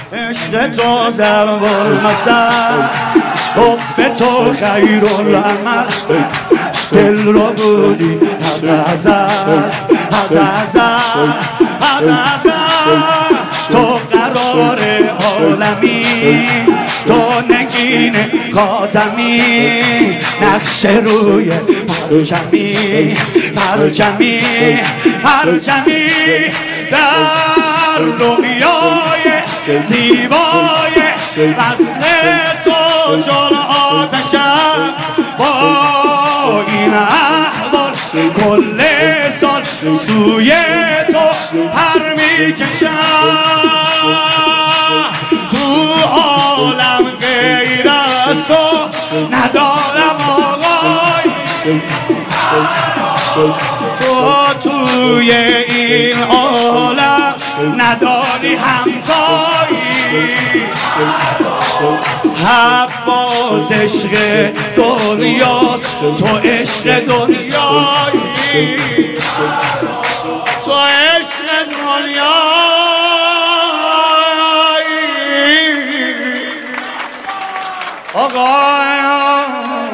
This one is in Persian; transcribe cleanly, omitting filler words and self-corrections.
عشق تو ضرب المثل، حب تو خیر العمل، دل رو بودی از ازل، از ازل، از ازل. تو قرار عالمی، تو نگین خاتمی، نقش روی پرچمی، پرچمی، پرچمی. در دنیای زیبای وصل تو چون آتشم، با این احوال کل سال سوی تو پر میکشم. تو عالم غیر از تو ندارم آقای، تو توی این عالم نداری همتایی. حباس عشق دنیاست، تو عشق دنیایی، تو عشق دنیایی. آقا